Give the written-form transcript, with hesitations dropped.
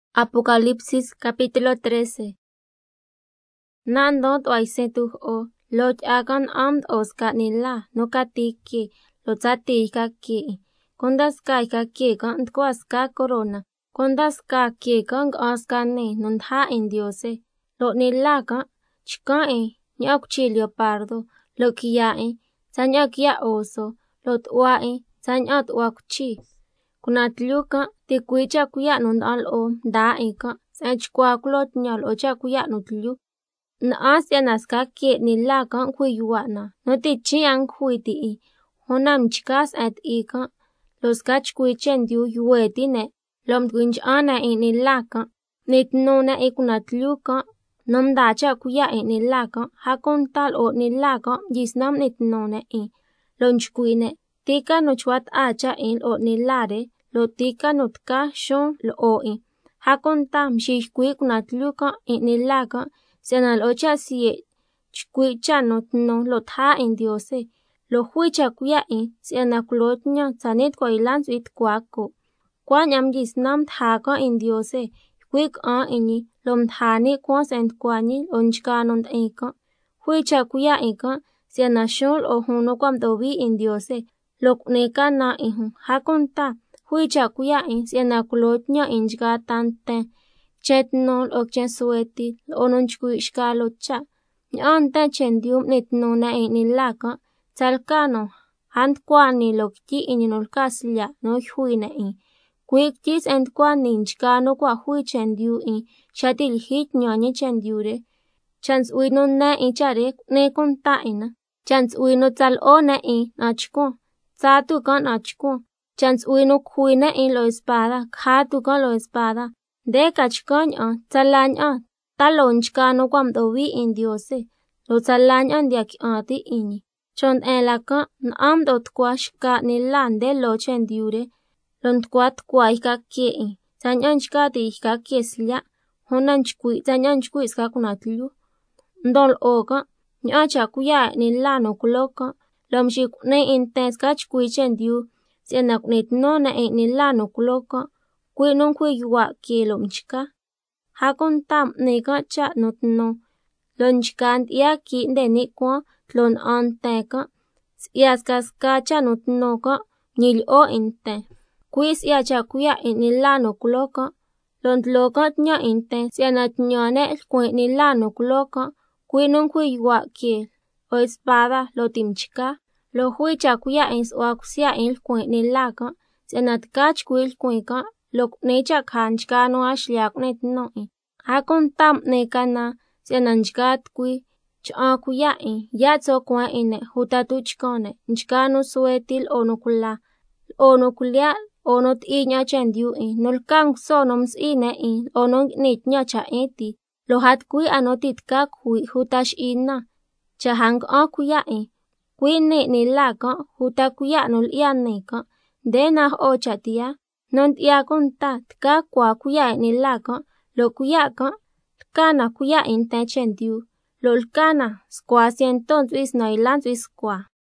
Apocalipsis capítulo 13. Nandot oaisetuh o loch agan amd oska nila no katiki lo tsati kaki. Kondas kai kaki kan tkoaska corona. Kondas kaki kan oska ne nondha indiose. Lo nila kan chikae nyok chi leopardo lo kiyae sanyok ya oso lo twae sanyot wakchi. Kunatluka tikwicha kuya nundal o daika sanchkwaklot nyal ocha kuya nutlu na asya naska ke nilaka kuyuana no tichi ang kuiti honam chkas at ika los kach kuichen diu yueti ne lom twinch ana nilaka nitnuna ikunatluka nom dacha kuya nilaka hakontal o nilaka jisnam nitnuna lonchkuine tika nochwat acha o nilare lo tika notka shon lo oi hakonta mshishkui kunatluka nilaka senal ocha sie chkuicha notno lo tha indiose lo huicha kuya senaklotnya sanit ko ilan suit kwako kwanyam jisnam thaka indiose kwik ini lom thani ko sent kwani onchkanon eka huicha kuya eka senashol o huno kwam dobi indiose lokneka na hakonta huicha kuya senaklotnya inchka tante chetnol okchen sueti ononchkui shkalocha anta chendium nitnona nilaka talkano handkwani lokti ininolkaslia no huine kwik tis entkwani inchkano kwa hui chendiu shatil hit nyani chendiure chans uino na ichare ne kontaina chans uino tal ona nachko satu kan achko chans uino kuina lo espada khatu kan lo espada de kachkoñ talañ talonchkano kwam dobi indiose lo talañ diak ati ini chon elaka nam dot kwashka nilande lo chendiure lont kwat kwaika ke sanyanchka ti ka keslia honanchkui sanyanchkui ska kunatlu ndol oka nyacha kuya nilano kuloka lomshik ne intense kachkui chendiu senak nitnona nilano kuloka kuinun kuyuwa kilomchka hakon tam nika cha notno lonchkan yaki ndeni kwa tlon anteka yaskaska cha notno ka nil o inte kuis yacha kuya nilano kuloka lontloka nya inte sianat nyane kwe nilano kuloka kuinun kuyuwa kil o espada lo timchka lo huicha kuya waksia kwe nilaka sianat kach kuil kweka lok necha khanchka no ashlyak netno hakon tam nekana siananchkat kui chakuya yatso kwa ine hutatuchkone nchkano suetil onokulya onot inya chendiu nolkang sonoms ine onon nitnya cha eti lohat kui anotitka kui hutash ina chahang akuya kui ne nilaka hutakuya nol yaneka dena ochatia non konta tka kwa kuya nilaka lo kuya ka kana kuya inte chendiu lolkana skwa sienton twis no ilan twis kwa